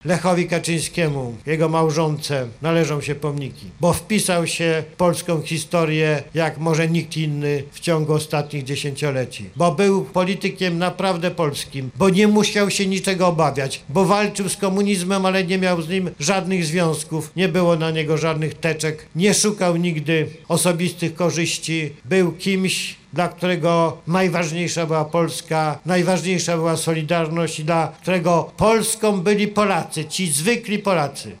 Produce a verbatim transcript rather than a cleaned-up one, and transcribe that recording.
Lechowi Kaczyńskiemu, jego małżonce należą się pomniki, bo wpisał się w polską historię jak może nikt inny w ciągu ostatnich dziesięcioleci, bo był politykiem naprawdę polskim, bo nie musiał się niczego obawiać, bo walczył z komunizmem, ale nie miał z nim żadnych związków, nie było na niego żadnych teczek, nie szukał nigdy osobistych korzyści, był kimś, dla którego najważniejsza była Polska, najważniejsza była Solidarność i dla którego Polską byli Polacy, ci zwykli Polacy.